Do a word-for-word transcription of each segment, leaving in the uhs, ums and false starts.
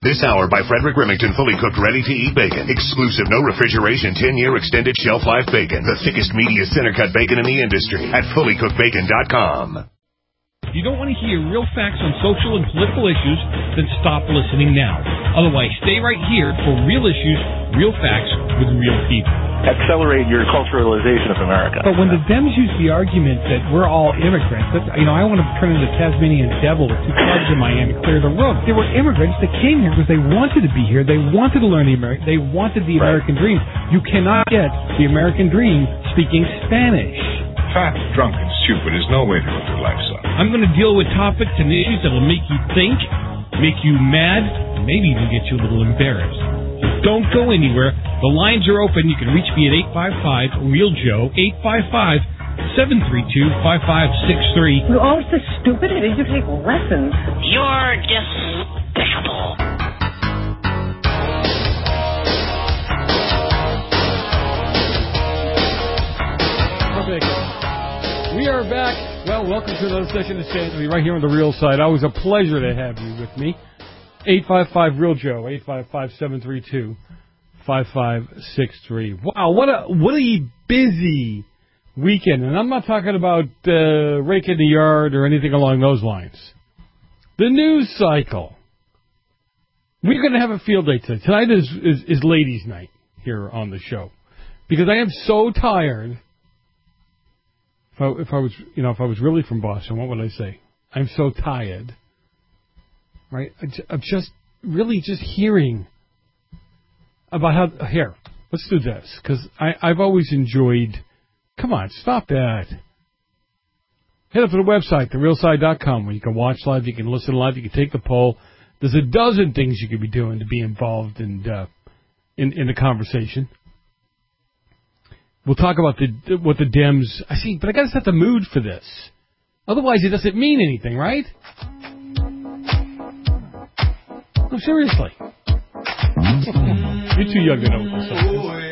This hour by Frederick Remington, fully cooked, ready-to-eat bacon. Exclusive, no refrigeration, ten-year extended shelf life bacon. The thickest, meatiest, center-cut bacon in the industry at fully cooked bacon dot com. If you don't want to hear real facts on social and political issues, then stop listening now. Otherwise, stay right here for real issues, real facts with real people. Accelerate your culturalization of America. But when the Dems use the argument that we're all immigrants, that, you know, I want to turn into Tasmanian devil with two clubs in my hand to clear the road. They were immigrants that came here because they wanted to be here. They wanted to learn the American. They wanted the Right. American dream. You cannot get the American dream speaking Spanish. Fat, drunk, and stupid is no way to live your life, son. I'm going to deal with topics and issues that will make you think, make you mad, and maybe even get you a little embarrassed. So don't go anywhere. The lines are open. You can reach me at eight five five, REAL Joe, eight five five, seven three two, five five six three. You're always so stupid. It is you take lessons. You're despicable. We are back. Well, welcome to another session of Sanity right here on the Real Side. Always a pleasure to have you with me. eight five five, REAL Joe, eight five five, seven three two, five five six three. Wow, what a what a busy weekend. And I'm not talking about uh, raking the yard or anything along those lines. The news cycle. We're going to have a field day today. Tonight is, is, is ladies' night here on the show. Because I am so tired. If I, if I was, you know, if I was really from Boston, what would I say? I'm so tired. Right? I'm just really just hearing about how. Here, let's do this because I've always enjoyed. Come on, stop that. Head up to the website, the real side dot com, where you can watch live, you can listen live, you can take the poll. There's a dozen things you could be doing to be involved in uh, in, in the conversation. We'll talk about the what the Dems. I see, but I got to set the mood for this. Otherwise, it doesn't mean anything, right? No, seriously. You're too young to know what this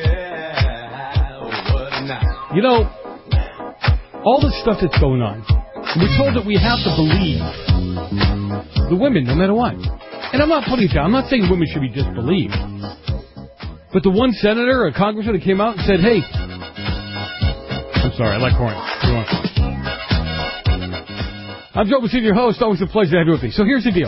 is. You know, all the stuff that's going on. We're told that we have to believe the women, no matter what. And I'm not putting it down. I'm not saying women should be disbelieved. But the one senator or congressman that came out and said, hey, I'm sorry, I like corn. I'm Joe Basile, your host. Always a pleasure to have you with me. So here's the deal.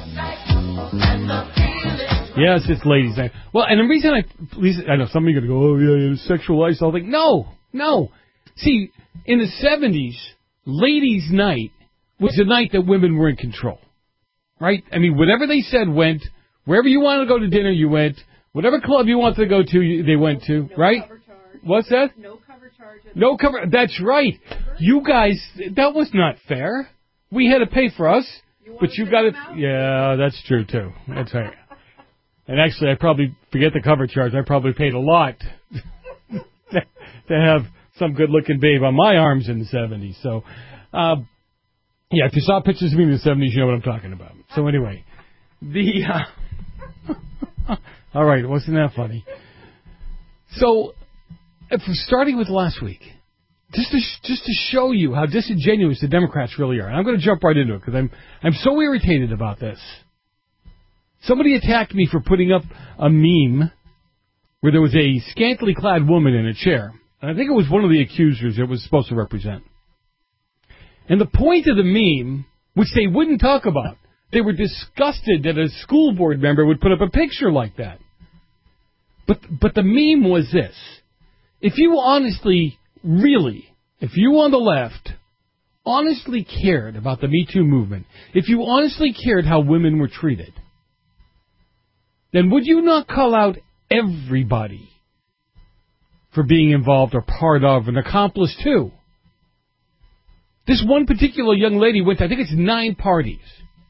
Yes, it's ladies' night. Well, and the reason I, please, I know some of you are going to go, oh, yeah, yeah, sexualized. I'll think, no, no. See, in the seventies, ladies' night was the night that women were in control. Right? I mean, whatever they said went. Wherever you wanted to go to dinner, you went. Whatever club you wanted to go to, you, they went to. No right? Cover charge. What's that? No cover charge. No cover. That's right. You guys, that was not fair. We had to pay for us, you but you got it. Yeah, that's true, too. That's right. And actually, I probably, forget the cover charge, I probably paid a lot to have some good-looking babe on my arms in the seventies. So, uh, yeah, if you saw pictures of me in the seventies, you know what I'm talking about. So anyway, the... Uh, all right, wasn't that funny? So, if we're starting with last week, just to just to show you how disingenuous the Democrats really are, and I'm going to jump right into it because I'm I'm so irritated about this. Somebody attacked me for putting up a meme where there was a scantily clad woman in a chair, and I think it was one of the accusers it was supposed to represent. And the point of the meme, which they wouldn't talk about, they were disgusted that a school board member would put up a picture like that. But but the meme was this. If you honestly, really, if you on the left honestly cared about the Me Too movement, if you honestly cared how women were treated, then would you not call out everybody for being involved or part of, an accomplice too? This one particular young lady went to, I think it's nine parties.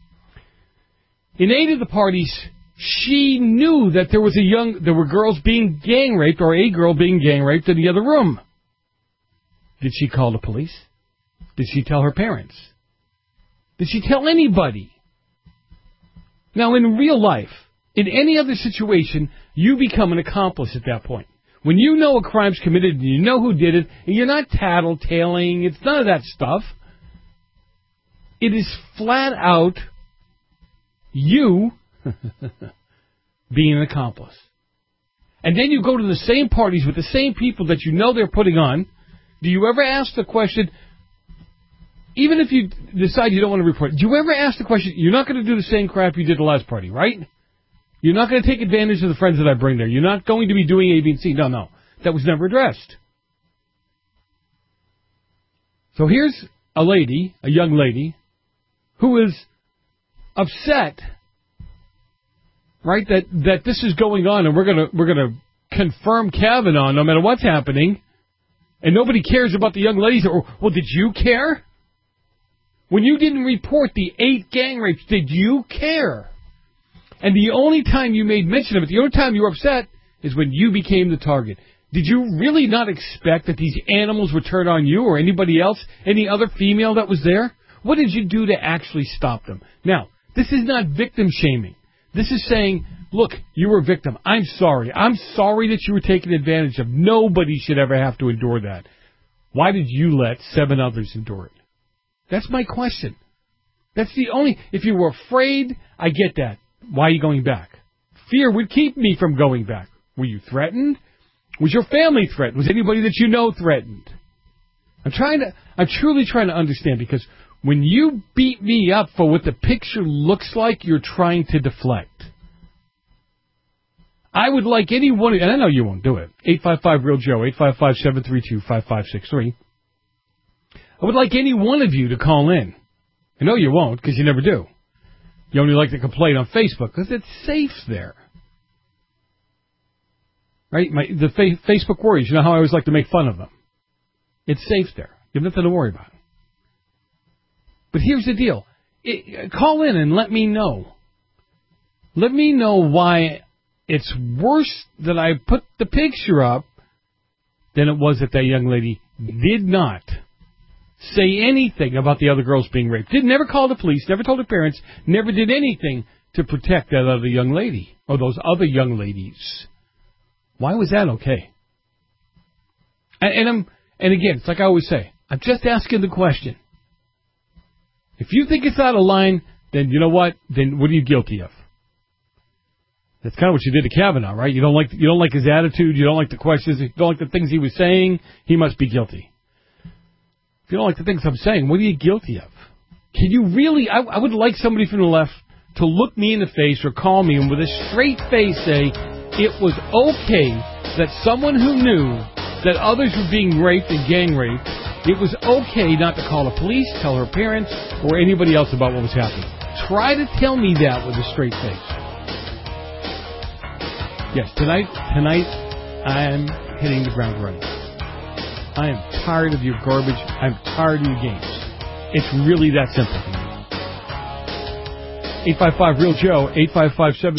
In eight of the parties, she knew that there was a young, there were girls being gang raped, or a girl being gang raped in the other room. Did she call the police? Did she tell her parents? Did she tell anybody? Now, in real life, in any other situation, you become an accomplice at that point. When you know a crime's committed and you know who did it, and you're not tattletaling, it's none of that stuff. It is flat out you being an accomplice. And then you go to the same parties with the same people that you know they're putting on. Do you ever ask the question, even if you decide you don't want to report, do you ever ask the question, you're not going to do the same crap you did the last party, right? You're not going to take advantage of the friends that I bring there. You're not going to be doing A, B, and C. No, no. That was never addressed. So here's a lady, a young lady, who is upset, right, that, that this is going on, and we're gonna we're gonna confirm Kavanaugh no matter what's happening, and nobody cares about the young ladies. Or, well, did you care? When you didn't report the eight gang rapes, did you care? And the only time you made mention of it, the only time you were upset, is when you became the target. Did you really not expect that these animals would turn on you or anybody else, any other female that was there? What did you do to actually stop them? Now, this is not victim shaming. This is saying, look, you were a victim. I'm sorry. I'm sorry that you were taken advantage of. Nobody should ever have to endure that. Why did you let seven others endure it? That's my question. That's the only... If you were afraid, I get that. Why are you going back? Fear would keep me from going back. Were you threatened? Was your family threatened? Was anybody that you know threatened? I'm trying to... I'm truly trying to understand, because when you beat me up for what the picture looks like, you're trying to deflect. I would like any one... And I know you won't do it. eight five five real Joe, eight five five, seven three two, five five six three. I would like any one of you to call in. I know you won't, because you never do. You only like to complain on Facebook, because it's safe there. Right? My, the fa- Facebook worries. You know how I always like to make fun of them. It's safe there. You have nothing to worry about. But here's the deal. It, call in and let me know. Let me know why it's worse that I put the picture up than it was that that young lady did not say anything about the other girls being raped. Did never call the police, never told her parents, never did anything to protect that other young lady or those other young ladies. Why was that okay? And, and I'm and again, it's like I always say, I'm just asking the question. If you think it's out of line, then you know what? Then what are you guilty of? That's kind of what you did to Kavanaugh, right? You don't like you don't like his attitude, you don't like the questions, you don't like the things he was saying. He must be guilty. If you don't like the things I'm saying, what are you guilty of? Can you really? I, I would like somebody from the left to look me in the face or call me and with a straight face say, it was okay that someone who knew that others were being raped and gang raped, it was okay not to call the police, tell her parents, or anybody else about what was happening. Try to tell me that with a straight face. Yes, tonight, tonight, I'm hitting the ground running. I am tired of your garbage. I'm tired of your games. It's really that simple for me. eight five five real Joe, eight five five seven.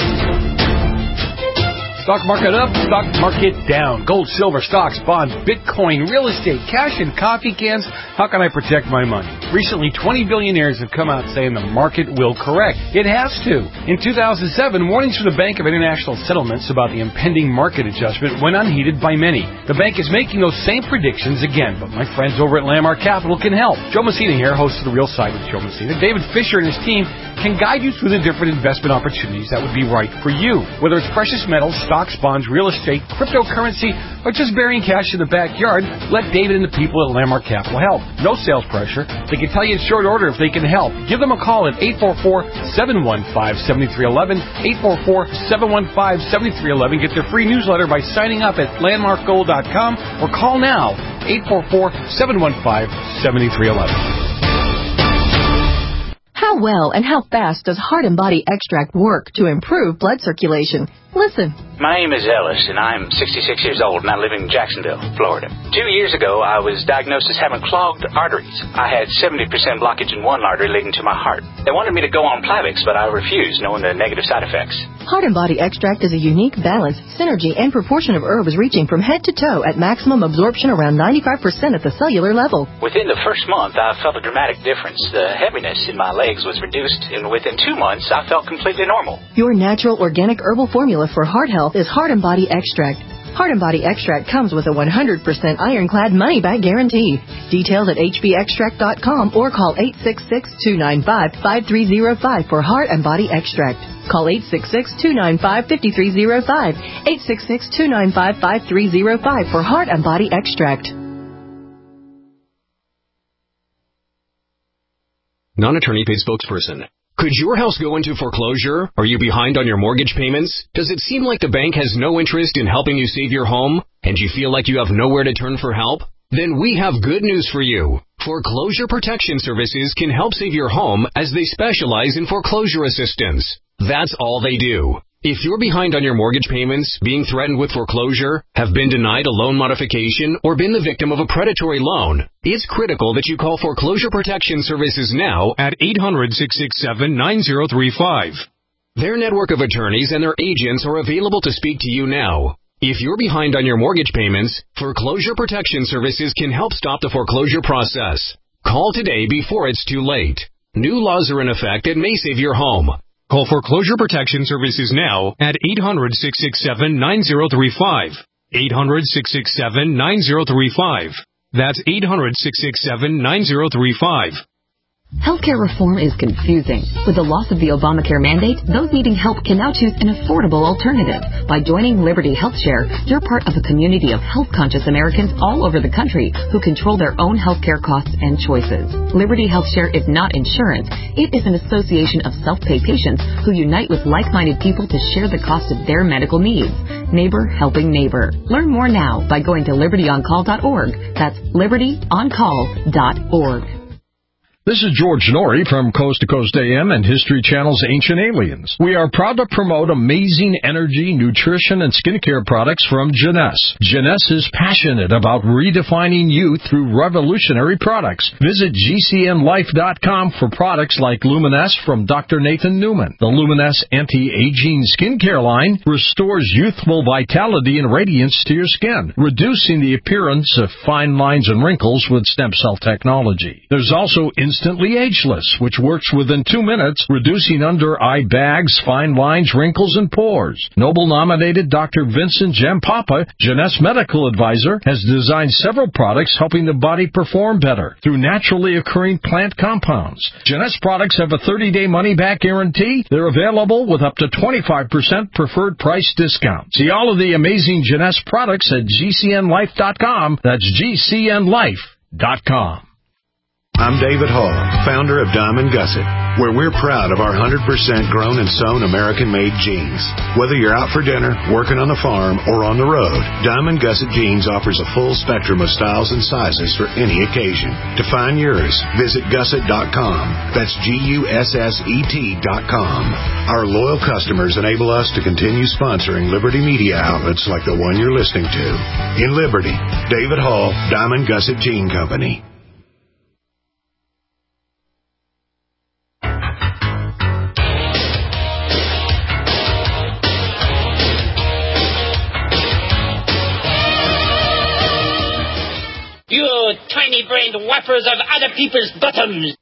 Stock market up, stock market down. Gold, silver, stocks, bonds, Bitcoin, real estate, cash, and coffee cans. How can I protect my money? Recently, twenty billionaires have come out saying the market will correct. It has to. In two thousand seven, warnings from the Bank of International Settlements about the impending market adjustment went unheeded by many. The bank is making those same predictions again, but my friends over at Landmark Capital can help. Joe Messina here, host of The Real Side with Joe Messina. David Fisher and his team can guide you through the different investment opportunities that would be right for you. Whether it's precious metals, stocks, bonds, real estate, cryptocurrency, or just burying cash in the backyard, let David and the people at Landmark Capital help. No sales pressure. They can tell you in short order if they can help. Give them a call at eight four four, seven one five, seven three one one, eight four four, seven one five, seven three one one. Get their free newsletter by signing up at landmark gold dot com or call now, eight four four, seven one five, seven three one one. How well and how fast does Heart and Body Extract work to improve blood circulation? Listen. My name is Ellis, and I'm sixty-six years old, and I live in Jacksonville, Florida. Two years ago, I was diagnosed as having clogged arteries. I had seventy percent blockage in one artery leading to my heart. They wanted me to go on Plavix, but I refused, knowing the negative side effects. Heart and Body Extract is a unique balance, synergy, and proportion of herbs reaching from head to toe at maximum absorption around ninety-five percent at the cellular level. Within the first month, I felt a dramatic difference. The heaviness in my legs was reduced, and within two months, I felt completely normal. Your natural organic herbal formula for heart health is Heart and Body Extract. Heart and Body Extract comes with a one hundred percent ironclad money-back guarantee. Details at h b extract dot com or call eight six six, two nine five, five three zero five for Heart and Body Extract. Call eight six six, two nine five, five three zero five, eight six six, two nine five, five three zero five for Heart and Body Extract. Non-attorney paid spokesperson. Could your house go into foreclosure? Are you behind on your mortgage payments? Does it seem like the bank has no interest in helping you save your home, and you feel like you have nowhere to turn for help? Then we have good news for you. Foreclosure Protection Services can help save your home as they specialize in foreclosure assistance. That's all they do. If you're behind on your mortgage payments, being threatened with foreclosure, have been denied a loan modification, or been the victim of a predatory loan, it's critical that you call Foreclosure Protection Services now at eight hundred, six six seven, nine zero three five. Their network of attorneys and their agents are available to speak to you now. If you're behind on your mortgage payments, Foreclosure Protection Services can help stop the foreclosure process. Call today before it's too late. New laws are in effect that may save your home. Call Foreclosure Protection Services now at eight hundred, six six seven, nine zero three five. eight hundred, six six seven, nine zero three five. That's eight hundred, six six seven, nine zero three five. Healthcare reform is confusing. With the loss of the Obamacare mandate, those needing help can now choose an affordable alternative. By joining Liberty HealthShare, you're part of a community of health-conscious Americans all over the country who control their own healthcare costs and choices. Liberty HealthShare is not insurance. It is an association of self-pay patients who unite with like-minded people to share the cost of their medical needs. Neighbor helping neighbor. Learn more now by going to liberty on call dot org. That's liberty on call dot org. This is George Norrie from Coast to Coast A M and History Channel's Ancient Aliens. We are proud to promote amazing energy, nutrition, and skincare products from Jeunesse. Jeunesse is passionate about redefining youth through revolutionary products. Visit G C N life dot com for products like Luminesse from Doctor Nathan Newman. The Luminesse Anti-Aging Skincare line restores youthful vitality and radiance to your skin, reducing the appearance of fine lines and wrinkles with stem cell technology. There's also Instantly Ageless, which works within two minutes, reducing under-eye bags, fine lines, wrinkles, and pores. Noble-nominated Doctor Vincent Jampapa, Jeunesse medical advisor, has designed several products helping the body perform better through naturally occurring plant compounds. Jeunesse products have a thirty-day money-back guarantee. They're available with up to twenty-five percent preferred price discount. See all of the amazing Jeunesse products at G C N life dot com. That's G C N life dot com. I'm David Hall, founder of Diamond Gusset, where we're proud of our one hundred percent grown and sewn American-made jeans. Whether you're out for dinner, working on the farm, or on the road, Diamond Gusset Jeans offers a full spectrum of styles and sizes for any occasion. To find yours, visit gusset dot com. That's G U S S E T dot com. Our loyal customers enable us to continue sponsoring Liberty media outlets like the one you're listening to. In Liberty, David Hall, Diamond Gusset Jean Company. You tiny-brained whappers of other people's bottoms!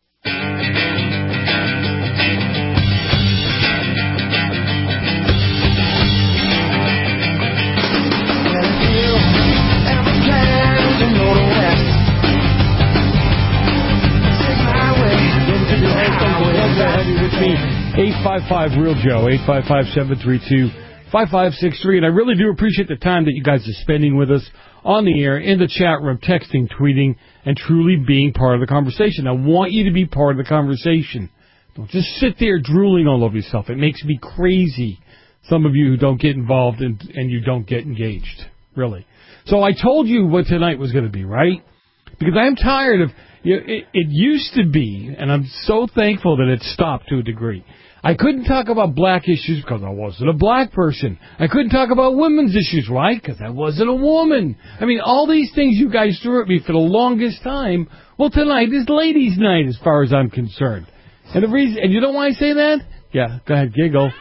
eight five five real Joe, eight five five, seven three two, five five six three. And I really do appreciate the time that you guys are spending with us on the air, in the chat room, texting, tweeting, and truly being part of the conversation. I want you to be part of the conversation. Don't just sit there drooling all over yourself. It makes me crazy, some of you who don't get involved and, and you don't get engaged, really. So I told you what tonight was going to be, right? Because I'm tired of, you know, it, it used to be, and I'm so thankful that it stopped to a degree. I couldn't talk about black issues because I wasn't a black person. I couldn't talk about women's issues, right? Because I wasn't a woman. I mean, all these things you guys threw at me for the longest time. Well, tonight is ladies' night as far as I'm concerned. And the reason, and you know why I say that? Yeah, go ahead, giggle.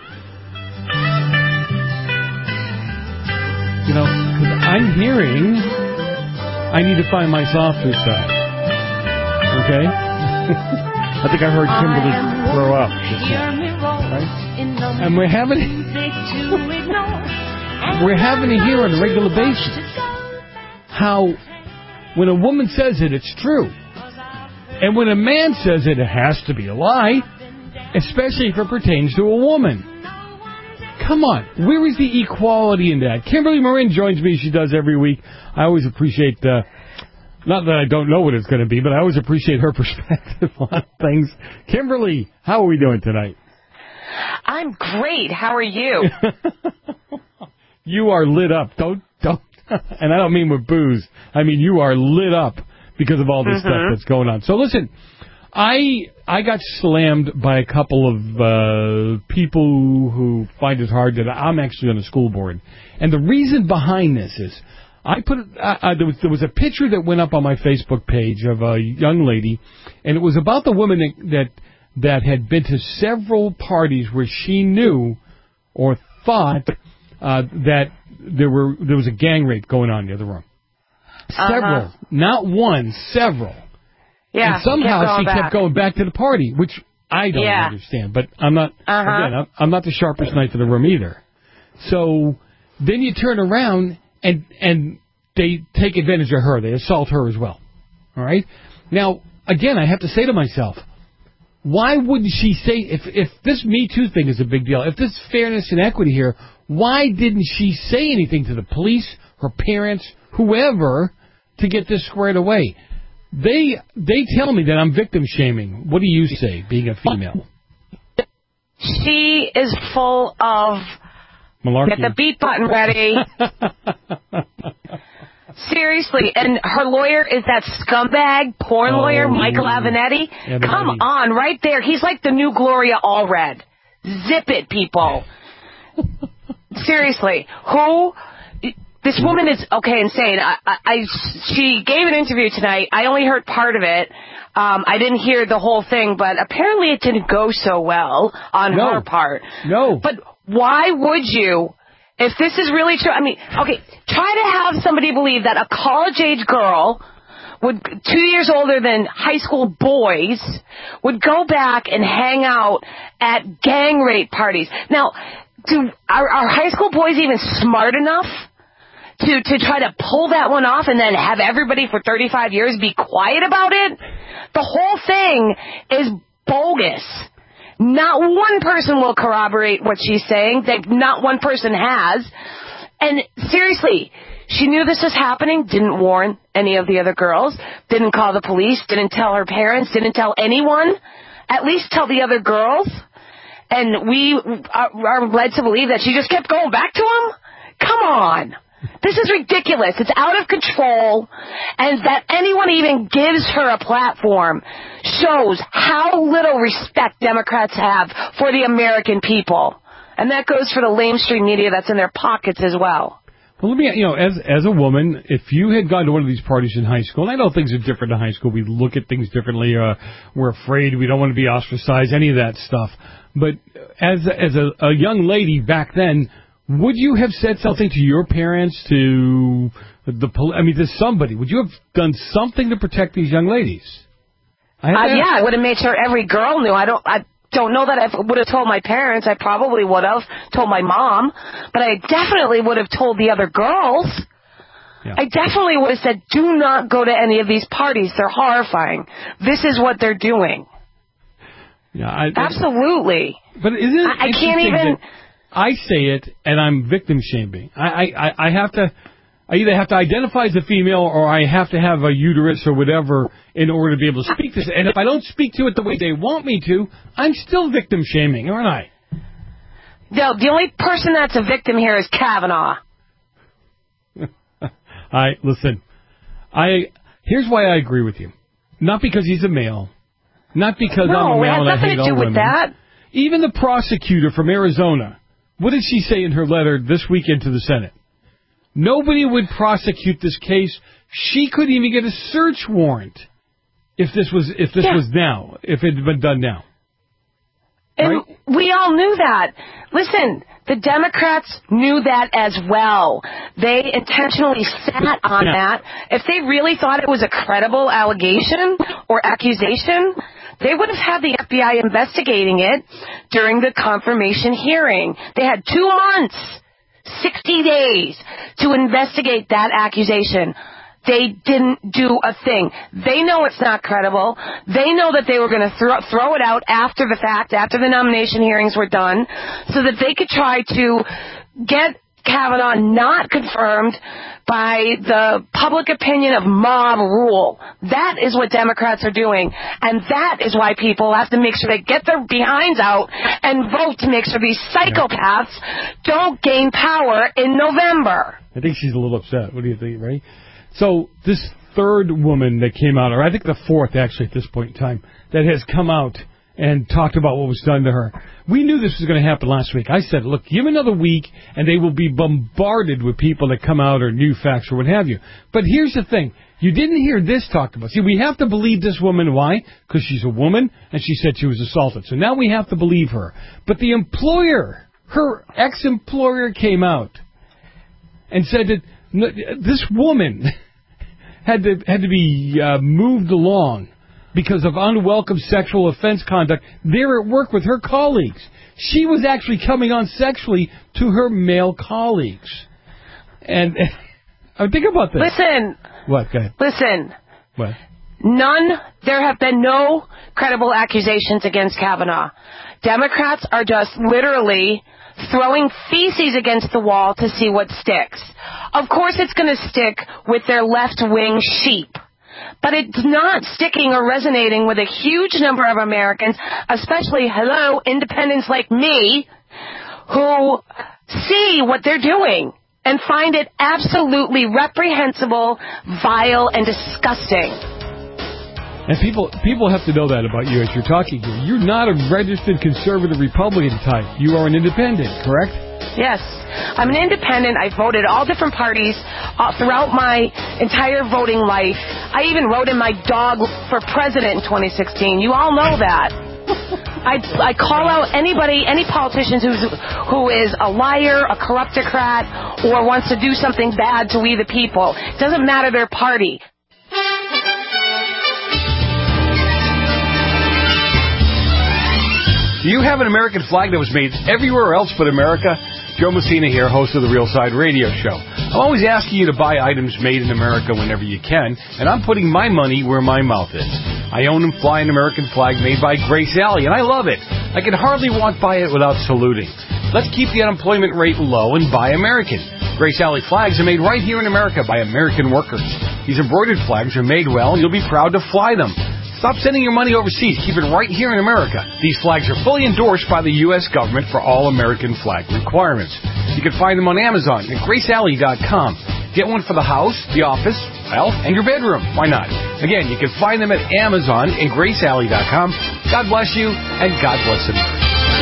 You know, because I'm hearing I need to find my softer side. Okay? I think I heard Kimberly throw up. Right? And we're having we're having to hear on a regular basis how when a woman says it, it's true. And when a man says it, it has to be a lie, especially if it pertains to a woman. Come on. Where is the equality in that? Kimberly Marin joins me. She does every week. I always appreciate, uh, not that I don't know what it's going to be, but I always appreciate her perspective on things. Kimberly, how are we doing tonight? I'm great. How are you? You are lit up. Don't, don't, and I don't mean with booze. I mean, you are lit up because of all this mm-hmm. stuff that's going on. So listen, I I got slammed by a couple of uh, people who find it hard that I'm actually on the school board. And the reason behind this is I put uh, uh, there was there was a picture that went up on my Facebook page of a young lady, and it was about the woman that that, that had been to several parties where she knew or thought uh, that there were there was a gang rape going on in the other room. Several, uh-huh. Not one, several. Yeah, and somehow she back. kept going back to the party, which I don't yeah. understand. But I'm not, uh-huh. again, I'm, I'm not the sharpest knife in the room either. So then you turn around and and they take advantage of her. They assault her as well. All right? Now, again, I have to say to myself, why wouldn't she say, if if this Me Too thing is a big deal, if this fairness and equity here, why didn't she say anything to the police, her parents, whoever, to get this squared away? They they tell me that I'm victim shaming. What do you say, being a female? She is full of... Malarkey. Get the beat button ready. Seriously, and her lawyer is that scumbag porn oh, lawyer, Michael Avenatti. Avenatti. Come on, right there. He's like the new Gloria Allred. Zip it, people. Seriously, who... This woman is, okay, insane. I, I, I, she gave an interview tonight. I only heard part of it. Um, I didn't hear the whole thing, but apparently it didn't go so well on no. her part. No. But why would you, if this is really true? I mean, okay, try to have somebody believe that a college-age girl, would two years older than high school boys, would go back and hang out at gang rape parties. Now, do, are, are high school boys even smart enough to to try to pull that one off and then have everybody for thirty-five years be quiet about it? The whole thing is bogus. Not one person will corroborate what she's saying. That not one person has. And seriously, she knew this was happening, didn't warn any of the other girls, didn't call the police, didn't tell her parents, didn't tell anyone. At least tell the other girls. And we are, are led to believe that she just kept going back to him? Come on. This is ridiculous. It's out of control, and that anyone even gives her a platform shows how little respect Democrats have for the American people. And that goes for the lamestream media that's in their pockets as well. Well, let me, you know, as as a woman, if you had gone to one of these parties in high school, and I know things are different in high school, we look at things differently, uh, we're afraid, we don't want to be ostracized, any of that stuff. But as as a, a young lady back then, would you have said something to your parents, to the police? I mean, to somebody? Would you have done something to protect these young ladies? I uh, yeah, I would have made sure every girl knew. I don't. I don't know that I would have told my parents. I probably would have told my mom, but I definitely would have told the other girls. Yeah. I definitely would have said, "Do not go to any of these parties. They're horrifying. This is what they're doing." Yeah, I, absolutely. But isn't it I, I can't even. I say it, and I'm victim shaming. I, I, I have to, I either have to identify as a female, or I have to have a uterus or whatever in order to be able to speak to it. And if I don't speak to it the way they want me to, I'm still victim shaming, aren't I? No, the only person that's a victim here is Kavanaugh. I listen. I here's why I agree with you. Not because he's a male, not because no, I'm a male and I it has nothing hate to all do women. with that. Even the prosecutor from Arizona. What did she say in her letter this weekend to the Senate? Nobody would prosecute this case. She couldn't even get a search warrant if this was if this yeah. was now, if it had been done now. And right? we all knew that. Listen, the Democrats knew that as well. They intentionally sat on yeah. that. If they really thought it was a credible allegation or accusation, they would have had the F B I investigating it during the confirmation hearing. They had two months. sixty days to investigate that accusation. They didn't do a thing. They know it's not credible. They know that they were going to throw, throw it out after the fact, after the nomination hearings were done, so that they could try to get Kavanaugh not confirmed by the public opinion of mob rule. That is what Democrats are doing. And that is why people have to make sure they get their behinds out and vote to make sure these psychopaths don't gain power in November. I think she's a little upset. What do you think, Ray? So this third woman that came out, or I think the fourth actually at this point in time, that has come out and talked about what was done to her. We knew this was going to happen last week. I said, look, give another week, and they will be bombarded with people that come out or new facts or what have you. But here's the thing. You didn't hear this talked about. See, we have to believe this woman. Why? Because she's a woman, and she said she was assaulted. So now we have to believe her. But the employer, her ex-employer came out and said that this woman had to had to be uh, moved along because of unwelcome sexual offense conduct there at work with her colleagues. She was actually coming on sexually to her male colleagues. And uh, think about this. Listen. What? Go ahead. Listen. What? None, there have been no credible accusations against Kavanaugh. Democrats are just literally throwing feces against the wall to see what sticks. Of course it's going to stick with their left-wing sheep. But it's not sticking or resonating with a huge number of Americans, especially, hello, independents like me, who see what they're doing and find it absolutely reprehensible, vile, and disgusting. And people people have to know that about you as you're talking here. You're not a registered conservative Republican type. You are an independent, correct? Yes. I'm an independent. I voted all different parties uh, throughout my entire voting life. I even wrote in my dog for president in twenty sixteen. You all know that. I, I call out anybody, any politician who's, who is a liar, a corruptocrat, or wants to do something bad to we the people. It doesn't matter their party. Do you have an American flag that was made everywhere else but America? Joe Messina here, host of the Real Side Radio Show. I'm always asking you to buy items made in America whenever you can, and I'm putting my money where my mouth is. I own and fly an American flag made by Grace Alley, and I love it. I can hardly walk by it without saluting. Let's keep the unemployment rate low and buy American. Grace Alley flags are made right here in America by American workers. These embroidered flags are made well, and you'll be proud to fly them. Stop sending your money overseas. Keep it right here in America. These flags are fully endorsed by the U S government for all American flag requirements. You can find them on Amazon at grace alley dot com. Get one for the house, the office, well, and your bedroom. Why not? Again, you can find them at Amazon and grace alley dot com. God bless you, and God bless America.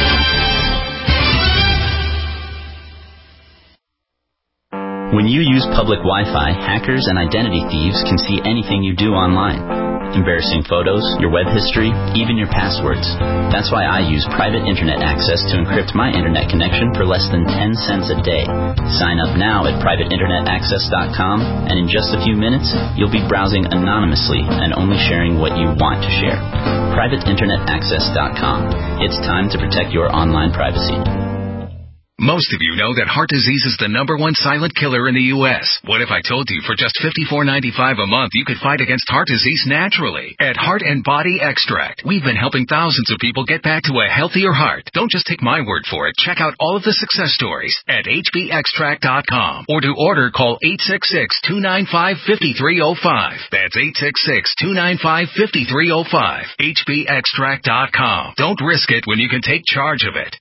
When you use public Wi-Fi, hackers and identity thieves can see anything you do online. Embarrassing photos, your web history, even your passwords. That's why I use private internet access to encrypt my internet connection for less than ten cents a day. Sign up now at private internet access dot com, and in just a few minutes, you'll be browsing anonymously and only sharing what you want to share. private internet access dot com. It's time to protect your online privacy. Most of you know that heart disease is the number one silent killer in the U S What if I told you for just fifty-four ninety-five a month you could fight against heart disease naturally? At Heart and Body Extract, we've been helping thousands of people get back to a healthier heart. Don't just take my word for it. Check out all of the success stories at h b extract dot com. Or to order, call eight six six, two nine five, five three zero five. That's eight six six, two nine five, five three zero five. h b extract dot com. Don't risk it when you can take charge of it.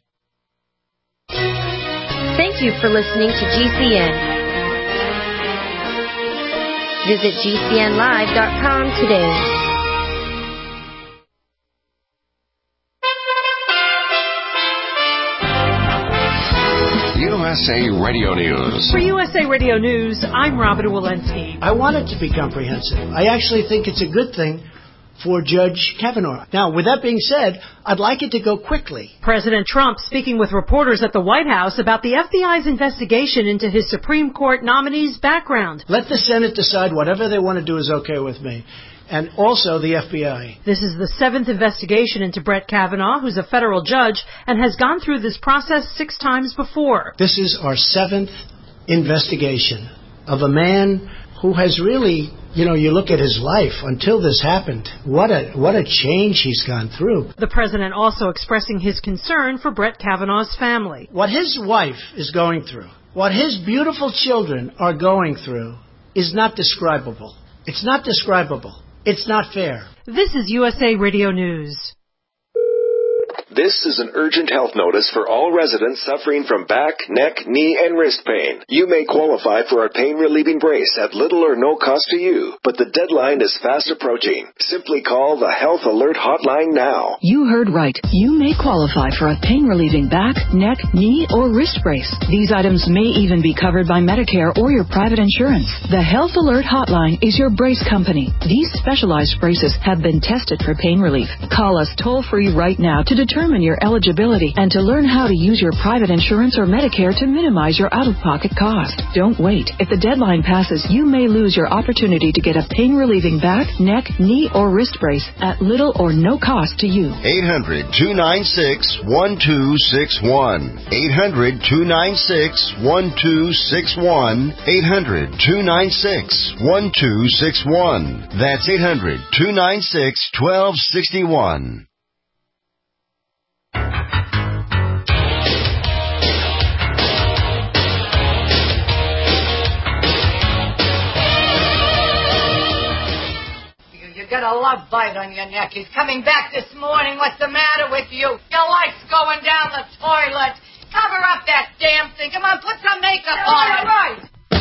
Thank you for listening to G C N. Visit G C N live dot com today. U S A Radio News. For U S A Radio News, I'm Robin Walensky. I want it to be comprehensive. I actually think it's a good thing for Judge Kavanaugh. Now, with that being said, I'd like it to go quickly. President Trump speaking with reporters at the White House about the F B I's investigation into his Supreme Court nominee's background. Let the Senate decide whatever they want to do is okay with me. And also the F B I. This is the seventh investigation into Brett Kavanaugh, who's a federal judge and has gone through this process six times before. This is our seventh investigation of a man who has really, you know, you look at his life until this happened. What a what a change he's gone through. The president also expressing his concern for Brett Kavanaugh's family. What his wife is going through, what his beautiful children are going through, is not describable. It's not describable. It's not fair. This is U S A Radio News. This is an urgent health notice for all residents suffering from back, neck, knee, and wrist pain. You may qualify for a pain-relieving brace at little or no cost to you, but the deadline is fast approaching. Simply call the Health Alert Hotline now. You heard right. You may qualify for a pain-relieving back, neck, knee, or wrist brace. These items may even be covered by Medicare or your private insurance. The Health Alert Hotline is your brace company. These specialized braces have been tested for pain relief. Call us toll-free right now to determine your eligibility and to learn how to use your private insurance or Medicare to minimize your out-of-pocket cost. Don't wait. If the deadline passes, you may lose your opportunity to get a pain-relieving back, neck, knee, or wrist brace at little or no cost to you. eight hundred, two nine six, one two six one. eight hundred, two nine six, one two six one. eight hundred, two nine six, one two six one. That's eight hundred, two nine six, one two six one. You got a love bite on your neck. He's coming back this morning. What's the matter with you? Your light's going down the toilet. Cover up that damn thing. Come on, put some makeup on. All right.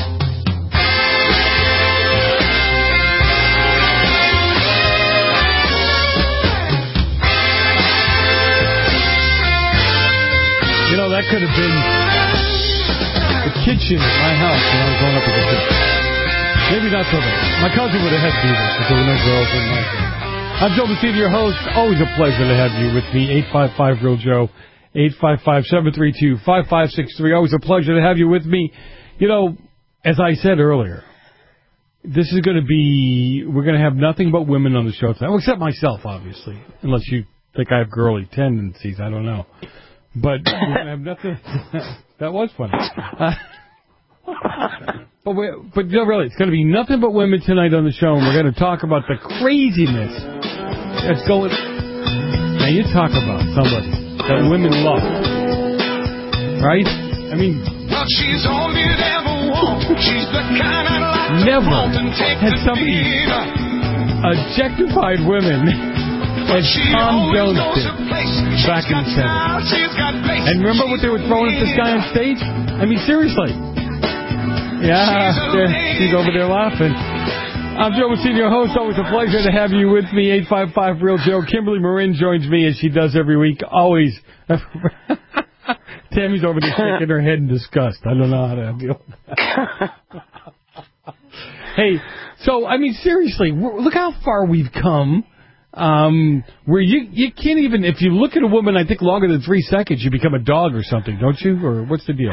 You know, that could have been the kitchen at my house when I was growing up as a kid. Maybe not so bad. My cousin would have had to do this if there were no girls in my family. I'm Joe Messina, your host. Always a pleasure to have you with me. eight five five, real Joe. eight five five, seven three two, five five six three. Always a pleasure to have you with me. You know, as I said earlier, this is going to be, we're going to have nothing but women on the show tonight. Well, except myself, obviously. Unless you think I have girly tendencies. I don't know. But we're going to have nothing. That was funny. Uh, but, we, but no, really, it's going to be nothing but women tonight on the show, and we're going to talk about the craziness that's going. Now you talk about somebody that women love, right? I mean, well, she's all you'd ever want. She's the kind I'd like never to take had somebody objectified women as Tom Jones did back in the seventies. And remember what they were throwing at this guy on stage? I mean, seriously. Yeah, she's over there laughing. I'm Joe Messina, your host. Always a pleasure to have you with me. eight five five, real Joe. Kimberly Marin joins me as she does every week. Always. Tammy's over there shaking her head in disgust. I don't know how to deal with that. Hey, so, I mean, seriously, look how far we've come. Um, where you you can't even, if you look at a woman, I think longer than three seconds, you become a dog or something, don't you? Or what's the deal?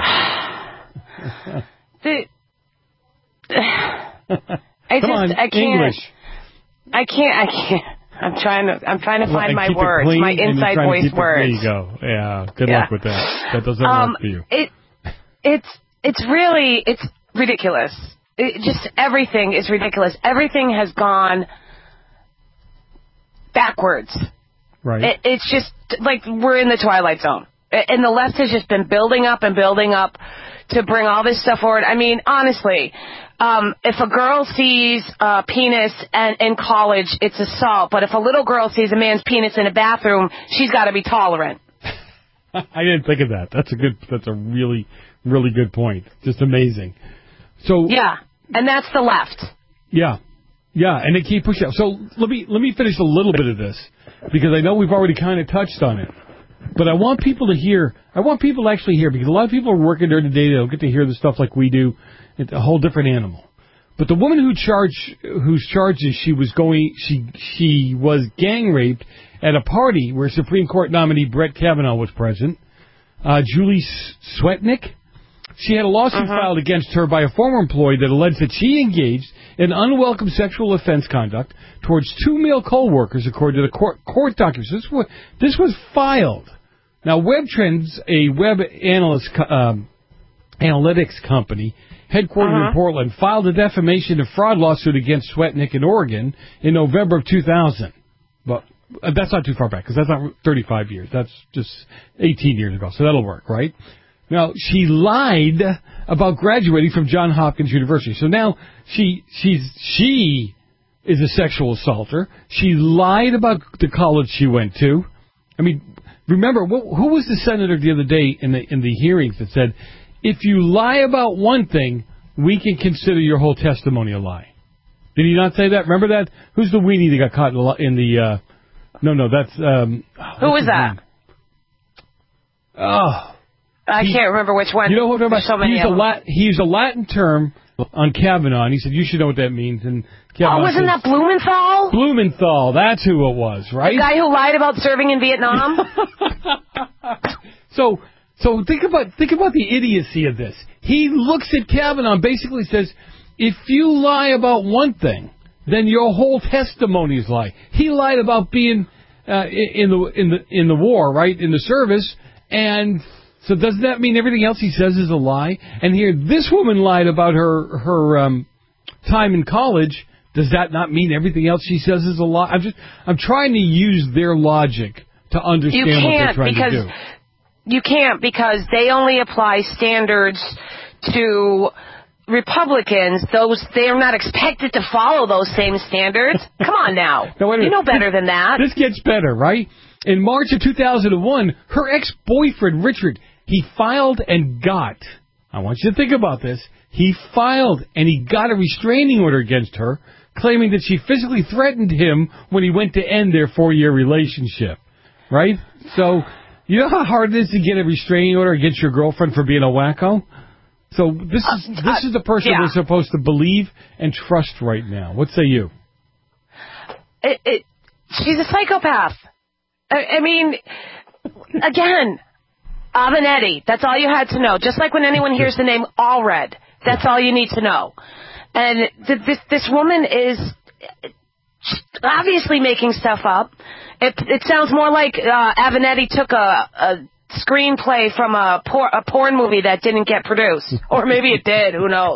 the, I just, Come on, I can't, English. I can't, I can't. I'm trying to, I'm trying to Well, find my keep it words, clean, my and you're inside trying to voice keep it- words. There you go. Yeah, good Yeah. luck with that. That doesn't Um, work for you. It, it's, it's really, it's ridiculous. It, just everything is ridiculous. Everything has gone backwards. Right. It, it's just like we're in the Twilight Zone. And the left has just been building up and building up to bring all this stuff forward. I mean, honestly, um, if a girl sees a penis and, in college, it's assault. But if a little girl sees a man's penis in a bathroom, she's got to be tolerant. I didn't think of that. That's a good, that's a really, really good point. Just amazing. So Yeah, and that's the left. Yeah. Yeah, and they keep pushing. So let me let me finish a little bit of this, because I know we've already kind of touched on it. But I want people to hear, I want people to actually hear, because a lot of people are working during the day, they don't get to hear the stuff like we do. It's a whole different animal. But the woman who charged, whose charges she was going, she she was gang raped at a party where Supreme Court nominee Brett Kavanaugh was present. Uh, Julie Swetnick. She had a lawsuit uh-huh. filed against her by a former employee that alleged that she engaged in unwelcome sexual offense conduct towards two male co-workers, according to the court, court documents. This was, this was filed. Now, WebTrends, a web analyst, um, analytics company headquartered uh-huh. in Portland, filed a defamation and fraud lawsuit against Swetnick in Oregon in November of two thousand. But uh, that's not too far back, because that's not thirty-five years. That's just eighteen years ago, so that'll work, right? Now, she lied about graduating from Johns Hopkins University. So now she she's she is a sexual assaulter. She lied about the college she went to. I mean, remember, who was the senator the other day in the in the hearings that said, if you lie about one thing, we can consider your whole testimony a lie? Did he not say that? Remember that? Who's the weenie that got caught in the... In the uh, no, no, that's... Um, Who was that? Name? Oh... I he, can't remember which one. You know what I'm talking about? So many he's, a Lat, he's a Latin term on Kavanaugh, and he said, you should know what that means. And Kavanaugh oh, wasn't says, that Blumenthal? Blumenthal, that's who it was, right? The guy who lied about serving in Vietnam? so so think about think about the idiocy of this. He looks at Kavanaugh and basically says, if you lie about one thing, then your whole testimony is lie. He lied about being uh, in the in the in the war, right, in the service, and... So does that mean everything else he says is a lie? And here, this woman lied about her her um, time in college. Does that not mean everything else she says is a lie? I'm just I'm trying to use their logic to understand you what can't they're trying because, to do. You can't because they only apply standards to Republicans. Those they're not expected to follow those same standards. Come on now, now you know better than that. This gets better, right? In March of two thousand one, her ex-boyfriend Richard. He filed and got, I want you to think about this, he filed and he got a restraining order against her, claiming that she physically threatened him when he went to end their four-year relationship, right? So, you know how hard it is to get a restraining order against your girlfriend for being a wacko? So this is uh, this is the person uh, yeah. we're supposed to believe and trust right now. What say you? It, it, she's a psychopath. I, I mean, again... Avenatti, that's all you had to know. Just like when anyone hears the name Allred, that's all you need to know. And th- this this woman is obviously making stuff up. It, it sounds more like uh, Avenatti took a, a screenplay from a, por- a porn movie that didn't get produced. Or maybe it did, who knows.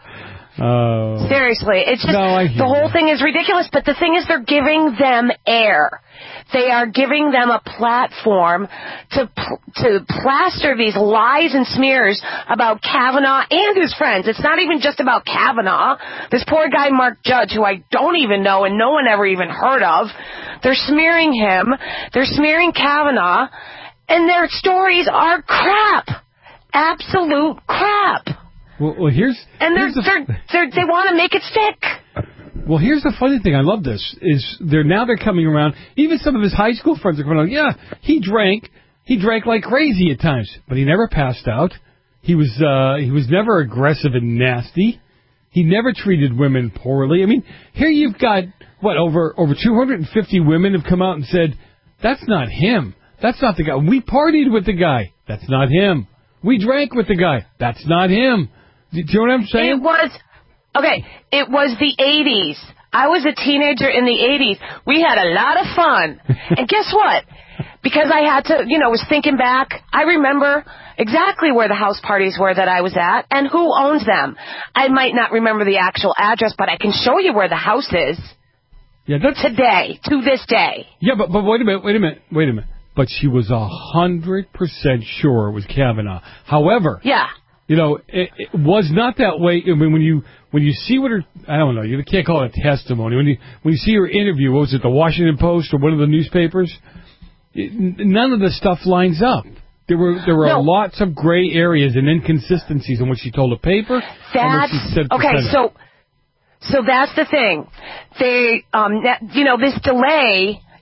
Uh, Seriously, it's just, no, the whole you. thing is ridiculous, but the thing is they're giving them air. They are giving them a platform to to plaster these lies and smears about Kavanaugh and his friends. It's not even just about Kavanaugh. This poor guy, Mark Judge, who I don't even know and no one ever even heard of, they're smearing him. They're smearing Kavanaugh, and their stories are crap. Absolute crap. Well, well here's... And they're, here's the, they're, they're, they want to make it stick. Well, here's the funny thing. I love this. Is they're now they're coming around. Even some of his high school friends are coming on. Yeah, he drank. He drank like crazy at times, but he never passed out. He was uh, he was never aggressive and nasty. He never treated women poorly. I mean, here you've got what over over two hundred fifty women have come out and said that's not him. That's not the guy. We partied with the guy. That's not him. We drank with the guy. That's not him. Do you know what I'm saying? It was. Okay, it was the eighties. I was a teenager in the eighties. We had a lot of fun. And guess what? Because I had to, you know, was thinking back, I remember exactly where the house parties were that I was at and who owns them. I might not remember the actual address, but I can show you where the house is. Yeah, that's... Today, to this day. Yeah, but, but wait a minute, wait a minute, wait a minute. But she was a hundred percent sure it was Kavanaugh. However... Yeah. You know, it, it was not that way. I mean, when you when you see what her, I don't know, you can't call it a testimony. When you when you see her interview, what was it, the Washington Post or one of the newspapers? It, none of the stuff lines up. There were there were no. lots of gray areas and inconsistencies in what she told the paper. That's and what she said to okay. Senate. So so that's the thing. They, um, you know, this delay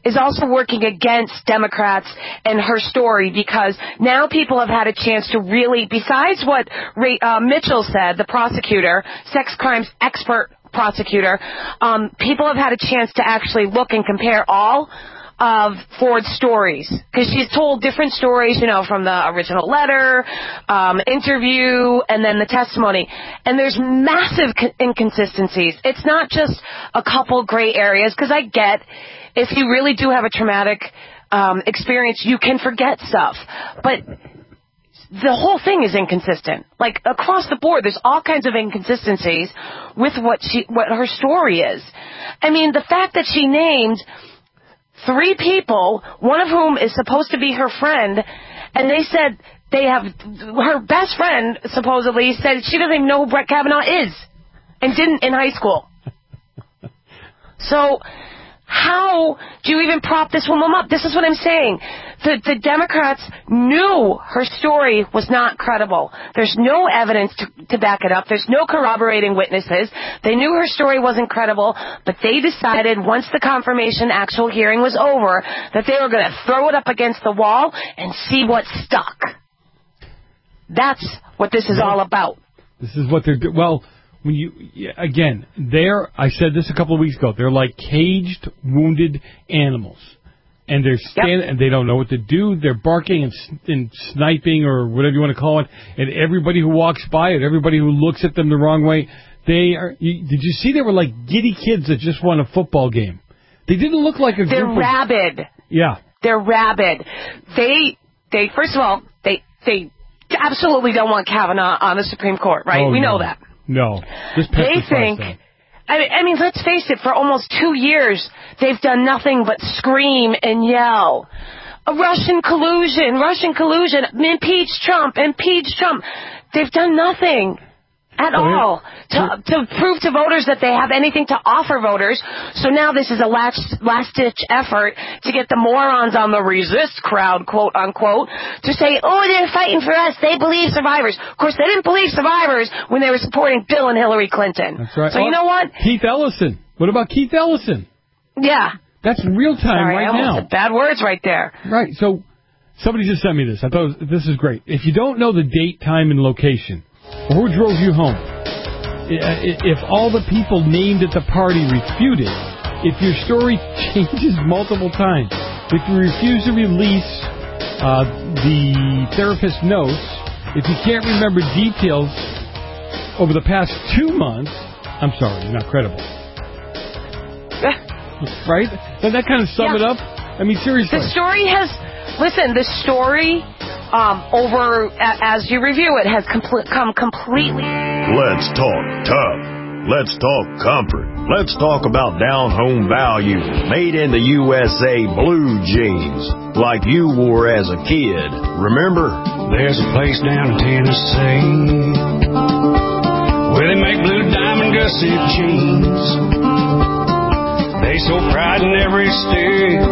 is also working against Democrats and her story, because now people have had a chance to really, besides what Ray, uh, Mitchell said, the prosecutor, sex crimes expert prosecutor, um, people have had a chance to actually look and compare all of Ford's stories, because she's told different stories, you know, from the original letter, um, interview, and then the testimony. And there's massive co- inconsistencies. It's not just a couple gray areas, because I get if you really do have a traumatic um, experience, you can forget stuff. But the whole thing is inconsistent. Like, across the board, there's all kinds of inconsistencies with what she, what her story is. I mean, the fact that she named three people, one of whom is supposed to be her friend, and they said they have, her best friend supposedly said she doesn't even know who Brett Kavanaugh is, and didn't in high school. So, how do you even prop this woman up? This is what I'm saying. The, the Democrats knew her story was not credible. There's no evidence to, to back it up. There's no corroborating witnesses. They knew her story wasn't credible, but they decided once the confirmation actual hearing was over that they were going to throw it up against the wall and see what stuck. That's what this is all about. This is what they're doing. Well, when you, yeah, again, they're, I said this a couple of weeks ago, they're like caged, wounded animals. And they're stand, yep. and they don't know what to do. They're barking and, and sniping, or whatever you want to call it. And everybody who walks by it, everybody who looks at them the wrong way, they are. You, did you see they were like giddy kids that just won a football game? They didn't look like a They're group rabid. Of, yeah. They're rabid. They, they. First of all, they, they absolutely don't want Kavanaugh on the Supreme Court, right? Oh, we no. know that. No. Just they think. Them. I mean, I mean, let's face it, for almost two years, they've done nothing but scream and yell. A Russian collusion, Russian collusion, impeach Trump, impeach Trump. They've done nothing at oh, all to, to prove to voters that they have anything to offer voters. So now this is a last, last-ditch effort to get the morons on the resist crowd, quote, unquote, to say, oh, they're fighting for us. They believe survivors. Of course, they didn't believe survivors when they were supporting Bill and Hillary Clinton. That's right. So oh, you know what? Keith Ellison. What about Keith Ellison? Yeah. That's real time Sorry, right I almost now. said bad words right there. Right. So somebody just sent me this. I thought this is great. If you don't know the date, time, and location, or who drove you home, if all the people named at the party refute it, if your story changes multiple times, if you refuse to release uh, the therapist notes, if you can't remember details over the past two months, I'm sorry, you're not credible. Right? Doesn't that kind of sum yeah. it up? I mean, seriously. The story has, listen, the story um, over, as you review it, has com- come completely. Let's talk tough. Let's talk comfort. Let's talk about down-home value. Made in the U S A blue jeans, like you wore as a kid. Remember? There's a place down in Tennessee where they make blue diamond gusset jeans. They so pride in every stitch.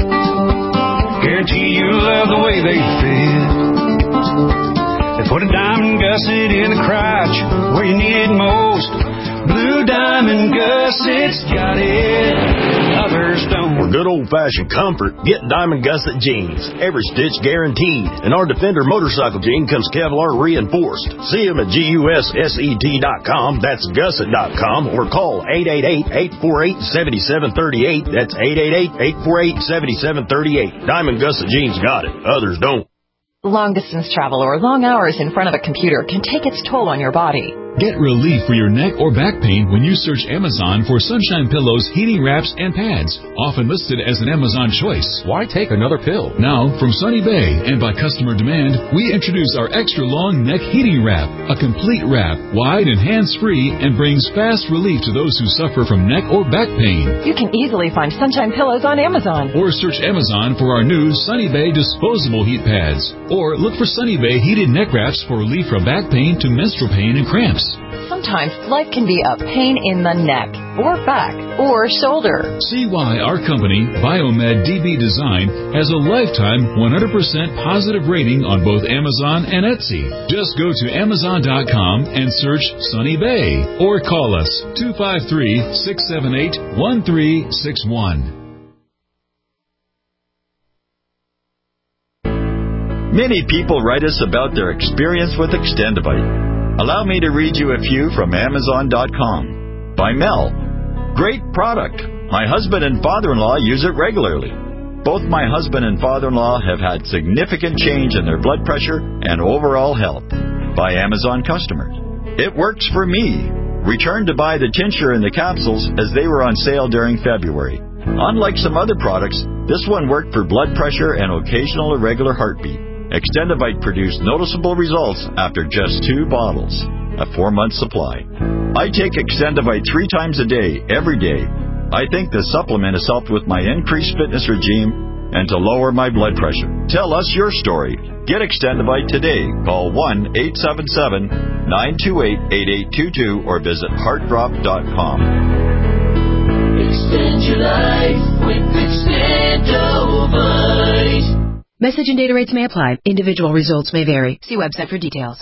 Guarantee you love the way they fit. They put a diamond gusset in the crotch where you need it most. Blue Diamond Gussets got it, others don't. For good old-fashioned comfort, get Diamond Gusset jeans. Every stitch guaranteed. And our Defender motorcycle jean comes Kevlar reinforced. See them at G U S S E T dot com. That's gusset dot com. Or call eight eight eight, eight four eight, seven seven three eight. That's eight eight eight, eight four eight, seven seven three eight. Diamond Gusset jeans got it, others don't. Long-distance travel or long hours in front of a computer can take its toll on your body. Get relief for your neck or back pain when you search Amazon for Sunshine Pillows, heating wraps, and pads, often listed as an Amazon choice. Why take another pill? Now, from Sunny Bay, and by customer demand, we introduce our extra-long neck heating wrap, a complete wrap, wide and hands-free, and brings fast relief to those who suffer from neck or back pain. You can easily find Sunshine Pillows on Amazon. Or search Amazon for our new Sunny Bay disposable heat pads. Or look for Sunny Bay heated neck wraps for relief from back pain to menstrual pain and cramps. Sometimes life can be a pain in the neck, or back, or shoulder. See why our company, Biomed D B Design, has a lifetime one hundred percent positive rating on both Amazon and Etsy. Just go to Amazon dot com and search Sunny Bay, or call us two five three, six seven eight, one three six one. Many people write us about their experience with Extendivite. Allow me to read you a few from Amazon dot com. By Mel. Great product. My husband and father-in-law use it regularly. Both my husband and father-in-law have had significant change in their blood pressure and overall health. By Amazon customers. It works for me. Returned to buy the tincture and the capsules as they were on sale during February. Unlike some other products, this one worked for blood pressure and occasional irregular heartbeat. Extendivite produced noticeable results after just two bottles. A four-month supply. I take Extendivite three times a day, every day. I think the supplement has helped with my increased fitness regime and to lower my blood pressure. Tell us your story. Get Extendivite today. Call one eight seven seven, nine two eight, eight eight two two or visit heart drop dot com. Extend your life with Extendivite. Message and data rates may apply. Individual results may vary. See website for details.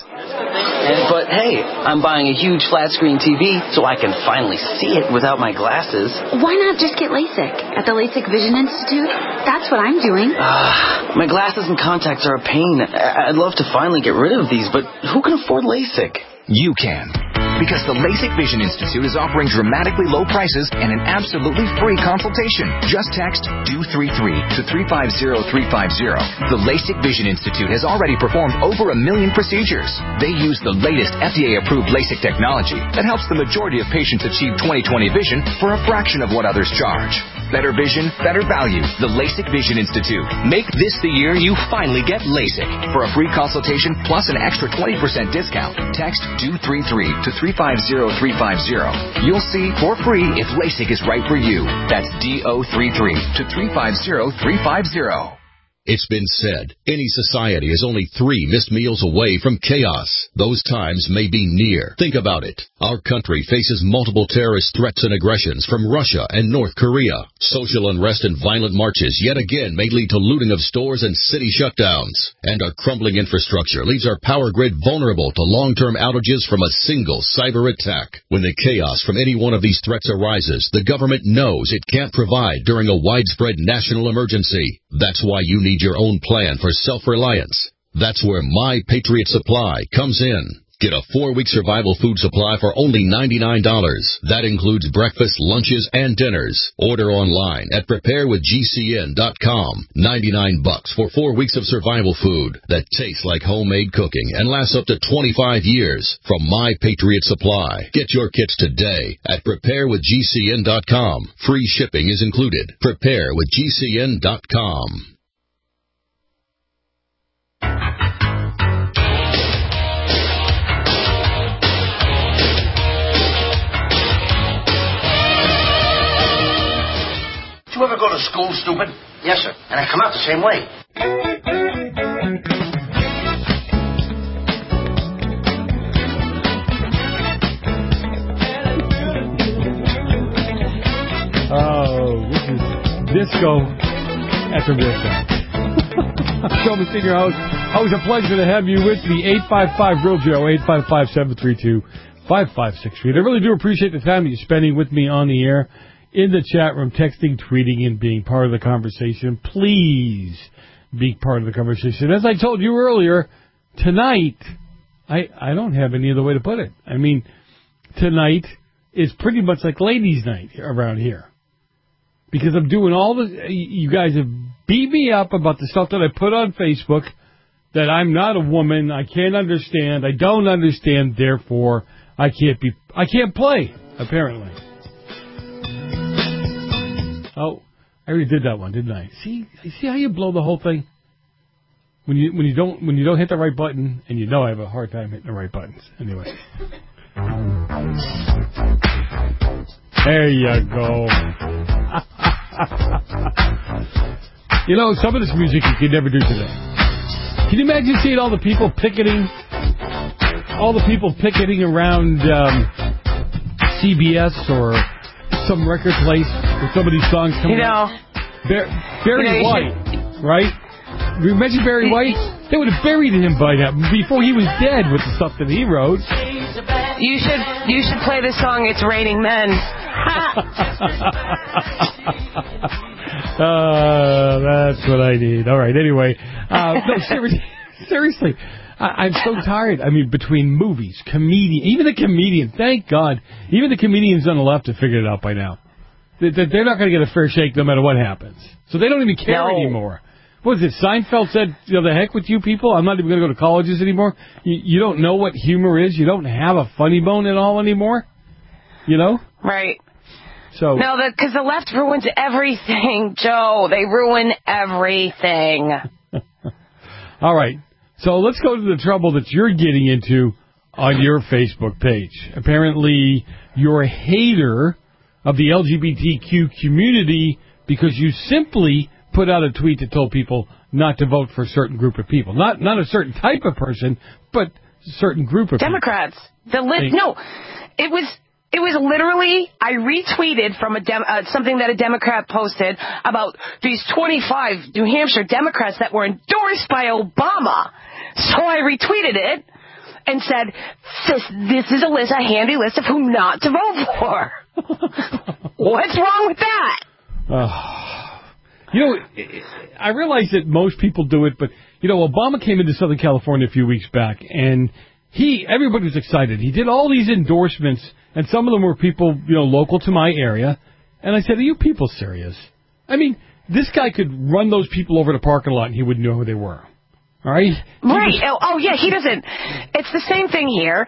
But hey, I'm buying a huge flat screen T V so I can finally see it without my glasses. Why not just get LASIK at the LASIK Vision Institute? That's what I'm doing. Uh, my glasses and contacts are a pain. I'd love to finally get rid of these, but who can afford LASIK? You can. Because the LASIK Vision Institute is offering dramatically low prices and an absolutely free consultation. Just text D O three three to three five zero three five zero. The LASIK Vision Institute has already performed over a million procedures. They use the latest F D A-approved LASIK technology that helps the majority of patients achieve twenty twenty vision for a fraction of what others charge. Better vision, better value. The LASIK Vision Institute. Make this the year you finally get LASIK. For a free consultation plus an extra twenty percent discount, text D O three three to three five zero three five zero. You'll see for free if LASIK is right for you. That's D O three three to three five zero three five zero. It's been said, any society is only three missed meals away from chaos. Those times may be near. Think about it. Our country faces multiple terrorist threats and aggressions from Russia and North Korea. Social unrest and violent marches yet again may lead to looting of stores and city shutdowns. And our crumbling infrastructure leaves our power grid vulnerable to long-term outages from a single cyber attack. When the chaos from any one of these threats arises, the government knows it can't provide during a widespread national emergency. That's why you need your own plan for self-reliance. That's where My Patriot Supply comes in. Get a four-week survival food supply for only ninety-nine dollars. That includes breakfast, lunches, and dinners. Order online at prepare with G C N dot com. ninety-nine bucks for four weeks of survival food that tastes like homemade cooking and lasts up to twenty-five years from My Patriot Supply. Get your kits today at prepare with G C N dot com. Free shipping is included. prepare with G C N dot com. Did you ever go to school, stupid? Yes, sir. And I come out the same way. Oh, this is disco after disco. Show me Senior Host. Always a pleasure to have you with me. eight five five real Joe, eight five five, seven three two, five five six three. I really do appreciate the time that you're spending with me on the air, in the chat room, texting, tweeting, and being part of the conversation. Please be part of the conversation. As I told you earlier, tonight, I I don't have any other way to put it. I mean, tonight is pretty much like ladies' night around here. Because I'm doing all the... You guys have beat me up about the stuff that I put on Facebook, that I'm not a woman, I can't understand, I don't understand, therefore, I can't be... I can't play, apparently. Oh, I already did that one, didn't I? See, see how you blow the whole thing? When you when you don't when you don't hit the right button, and you know I have a hard time hitting the right buttons. Anyway, there you go. You know, some of this music you could never do today. Can you imagine seeing all the people picketing, all the people picketing around um, C B S or some record place with some of these songs coming You know. out? Bar- Barry you know, White, should... right? You mentioned Barry White? They would have buried him by now, before he was dead with the stuff that he wrote. You should you should play the song It's Raining Men. Uh, that's what I need. All right, anyway. Uh, no, seriously. seriously. I, I'm so tired. I mean, between movies, comedian, even the comedian, thank God, even the comedians on the left have figured it out by now. They, they're not going to get a fair shake no matter what happens. So they don't even care No. anymore. What was it? Seinfeld said, you know, the heck with you people. I'm not even going to go to colleges anymore. You, you don't know what humor is. You don't have a funny bone at all anymore. You know? Right. So No, because the, the left ruins everything, Joe. They ruin everything. All right. So let's go to the trouble that you're getting into on your Facebook page. Apparently, you're a hater of the L G B T Q community because you simply put out a tweet that told people not to vote for a certain group of people. Not not a certain type of person, but a certain group of Democrats. The li- no, it was it was literally I retweeted from a dem- uh, something that a Democrat posted about these twenty-five New Hampshire Democrats that were endorsed by Obama. So I retweeted it and said, "This this is a list, a handy list of who not to vote for." What's wrong with that? Uh, you know, I realize that most people do it, but, you know, Obama came into Southern California a few weeks back, and he, everybody was excited. He did all these endorsements, and some of them were people, you know, local to my area, and I said, are you people serious? I mean, this guy could run those people over the parking lot, and he wouldn't know who they were. All right? Right. Oh, oh, yeah, he doesn't. It's the same thing here.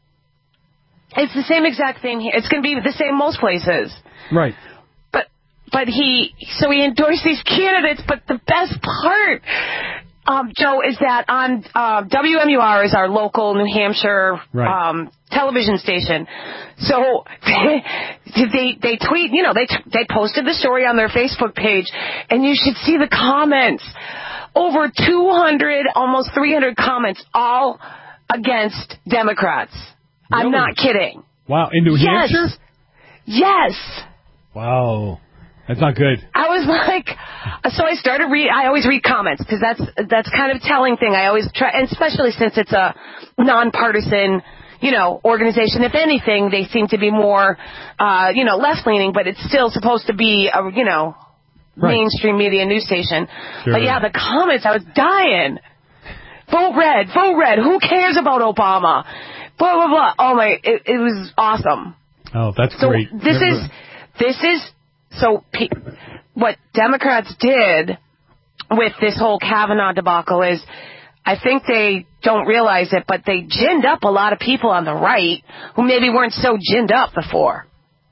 It's the same exact thing here. It's going to be the same most places. Right. But but he, so he endorsed these candidates, but the best part, um, Joe, is that on uh, W M U R is our local New Hampshire Right. um, television station. So they, they they tweet, you know, they they posted the story on their Facebook page, and you should see the comments. Over two hundred, almost three hundred comments, all against Democrats. Really? I'm not kidding. Wow, in New Yes. Hampshire? Yes. Wow. That's not good. I was like, so I started read. I always read comments because that's that's kind of a telling thing. I always try, and especially since it's a nonpartisan, you know, organization. If anything, they seem to be more, uh, you know, left leaning, but it's still supposed to be a, you know, right. mainstream media news station. Sure. But yeah, the comments, I was dying. Vote red, vote red. Who cares about Obama? Blah blah blah. Oh my, it, it was awesome. Oh, that's So great. this Never- is, this is, so pe- what Democrats did with this whole Kavanaugh debacle is, I think they don't realize it, but they ginned up a lot of people on the right who maybe weren't so ginned up before.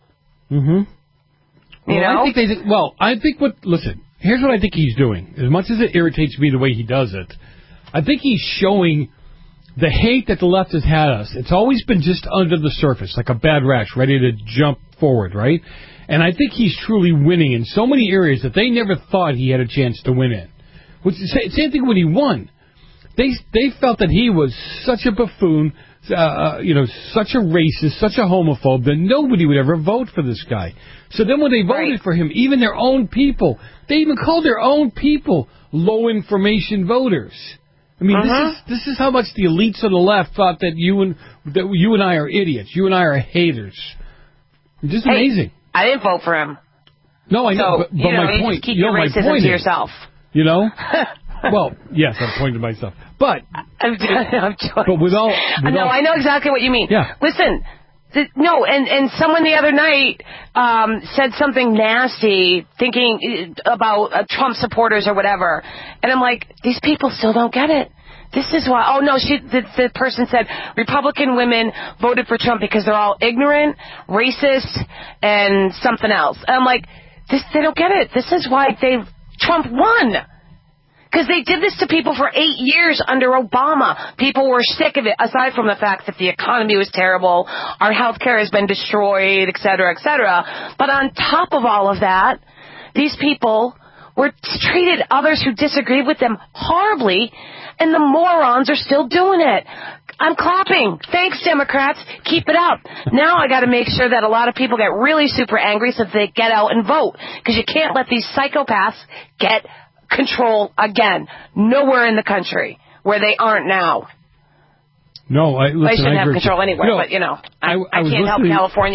Mm-hmm. You well, know? I think they did, well, I think what, listen, here's what I think he's doing. As much as it irritates me the way he does it, I think he's showing the hate that the left has had us. It's always been just under the surface, like a bad rash, ready to jump forward, right? And I think he's truly winning in so many areas that they never thought he had a chance to win in. Which is the same thing when he won. They they felt that he was such a buffoon, uh, you know, such a racist, such a homophobe, that nobody would ever vote for this guy. So then when they voted Right. for him, even their own people, they even called their own people low information voters. I mean, Uh-huh. this is this is how much the elites on the left thought that you and that you and I are idiots. You and I are haters. It's just Hey, amazing. I didn't vote for him. No, I know, So, but, but you know, my you point, just keep you know, your my racism point to is, yourself. you know, well, yes, I'm pointing to myself, but I'm, I'm but with all, with no, all, I know exactly what you mean. Yeah. Listen, th- no, and, and someone the other night um, said something nasty, thinking uh, about uh, Trump supporters or whatever, and I'm like, these people still don't get it. This is why. Oh no, she. The, the person said Republican women voted for Trump because they're all ignorant, racist, and something else. And I'm like, this. They don't get it. This is why they Trump won. Because they did this to people for eight years under Obama. People were sick of it, aside from the fact that the economy was terrible, our health care has been destroyed, et cetera, et cetera. But on top of all of that, these people were treated others who disagreed with them horribly, and the morons are still doing it. I'm clapping. Thanks, Democrats. Keep it up. Now I got to make sure that a lot of people get really super angry so that they get out and vote. Because you can't let these psychopaths get control again. Nowhere in the country where they aren't now. no, I, listen, They shouldn't I have agree. control anywhere, You know, but, you know, I, I- I I was can't help listening- California and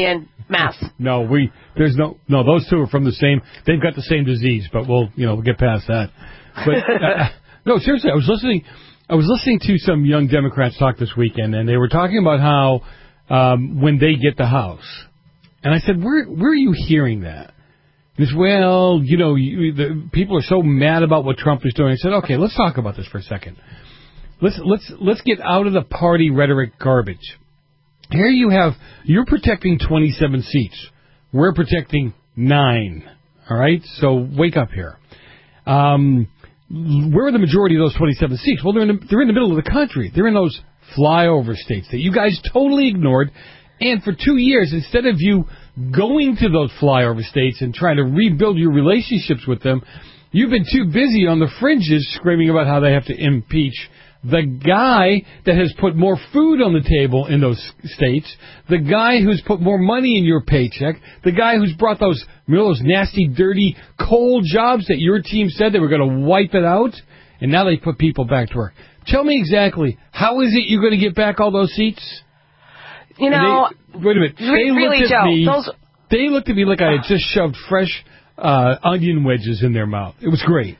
mess. No, we there's no no. Those two are from the same. They've got the same disease, but we'll you know we'll get past that. But uh, no, seriously, I was listening. I was listening to some young Democrats talk this weekend, and they were talking about how um, when they get the House, and I said, where where are you hearing that? He goes, well, you know, you, the people are so mad about what Trump is doing. I said, okay, let's talk about this for a second. Let's let's let's get out of the party rhetoric garbage. Here you have, you're protecting twenty-seven seats. We're protecting nine. All right? So wake up here. Um, where are the majority of those twenty-seven seats? Well, they're in the, they're in the middle of the country. They're in those flyover states that you guys totally ignored. And for two years, instead of you going to those flyover states and trying to rebuild your relationships with them, you've been too busy on the fringes screaming about how they have to impeach the guy that has put more food on the table in those states, the guy who's put more money in your paycheck, the guy who's brought those, you know, those nasty, dirty, cold jobs that your team said they were going to wipe it out, and now they put people back to work. Tell me exactly, how is it you're going to get back all those seats? You know, they, wait a minute. They really, looked at Joe, me. those... They looked at me like I had just shoved fresh uh, onion wedges in their mouth. It was great.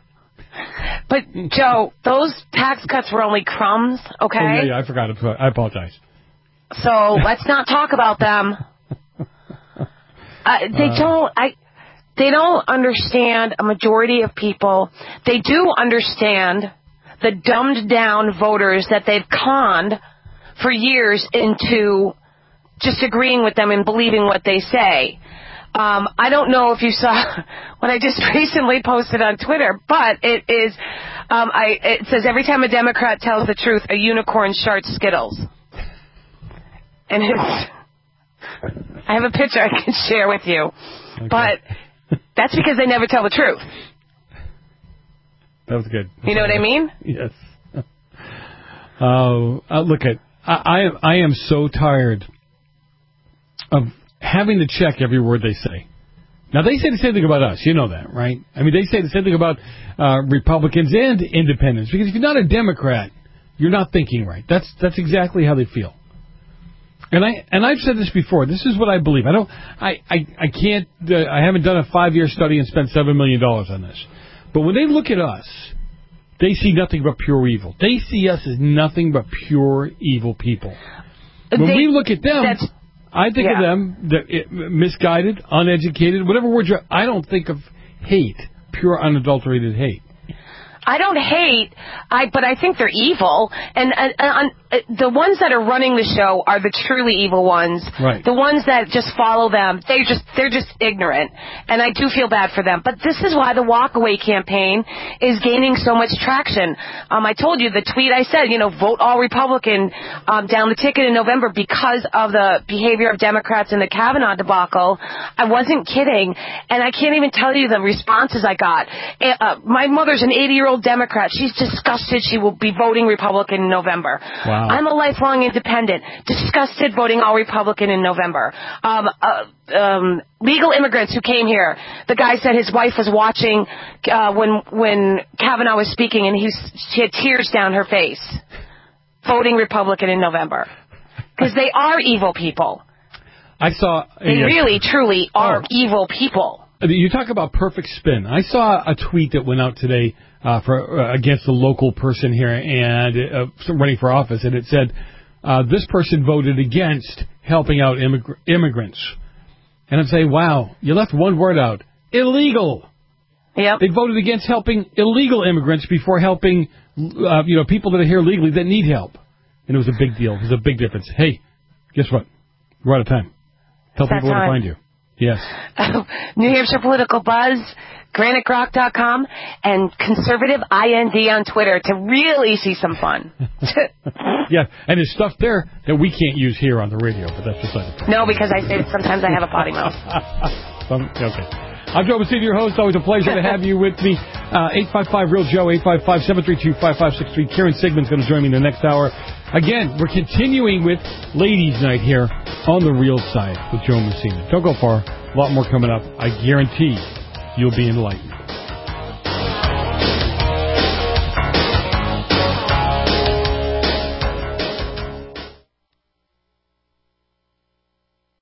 But, Joe, those tax cuts were only crumbs, okay? Oh, yeah, yeah, I forgot. I apologize. So let's not talk about them. Uh, they uh, don't. I. They don't understand a majority of people. They do understand the dumbed down voters that they've conned for years into just agreeing with them and believing what they say. Um, I don't know if you saw what I just recently posted on Twitter, but it is, um, I, it says every time a Democrat tells the truth, a unicorn sharts Skittles. And it's, I have a picture I can share with you, okay. But that's because they never tell the truth. That was good. You know what I mean? Yes. Uh, uh, look at, I, I, I am so tired of having to check every word they say. Now, they say the same thing about us. You know that, right? I mean, they say the same thing about uh, Republicans and independents. Because if you're not a Democrat, you're not thinking right. That's that's exactly how they feel. And I and I've said this before. This is what I believe. I don't. I I, I can't. Uh, I haven't done a five-year study and spent seven million dollars on this. But when they look at us, they see nothing but pure evil. They see us as nothing but pure evil people. When they, we look at them. That's, I think yeah. of them, the, misguided, uneducated, whatever word you're... I don't think of hate, pure unadulterated hate. I don't hate, I but I think they're evil. And, and, and uh, the ones that are running the show are the truly evil ones. Right. The ones that just follow them, they just they're just ignorant. And I do feel bad for them. But this is why the walkaway campaign is gaining so much traction. Um, I told you the tweet I said, you know, vote all Republican um, down the ticket in November because of the behavior of Democrats in the Kavanaugh debacle. I wasn't kidding. And I can't even tell you the responses I got. Uh, my mother's an eighty-year-old Democrat. She's disgusted she will be voting Republican in November. Wow. I'm a lifelong independent. Disgusted voting all Republican in November. Um, uh, um, legal immigrants who came here. The guy said his wife was watching uh, when when Kavanaugh was speaking, and he she had tears down her face. Voting Republican in November. Because they are evil people. I saw... They uh, really, truly are oh. evil people. You talk about perfect spin. I saw a tweet that went out today uh, for uh, against a local person here and uh, running for office, and it said uh, this person voted against helping out immigr- immigrants. And I'm saying, wow, you left one word out: illegal. Yep. They voted against helping illegal immigrants before helping uh, you know people that are here legally that need help. And it was a big deal. It was a big difference. Hey, guess what? We're out of time. Tell It's people where to find you. Yes. New Hampshire Political Buzz, granite grok dot com, and Conservative I N D on Twitter to really see some fun. Yeah, and there's stuff there that we can't use here on the radio, but that's beside the point. No, because I say sometimes I have a potty mouth. Some, okay. I'm Joe Messina, your host. Always a pleasure to have you with me. Uh, eight five five, real Joe, eight five five, seven three two, five five six three. Karen Sigmund's going to join me in the next hour. Again, we're continuing with Ladies' Night here on the Real Side with Joe Messina. Don't go far. A lot more coming up. I guarantee you'll be enlightened.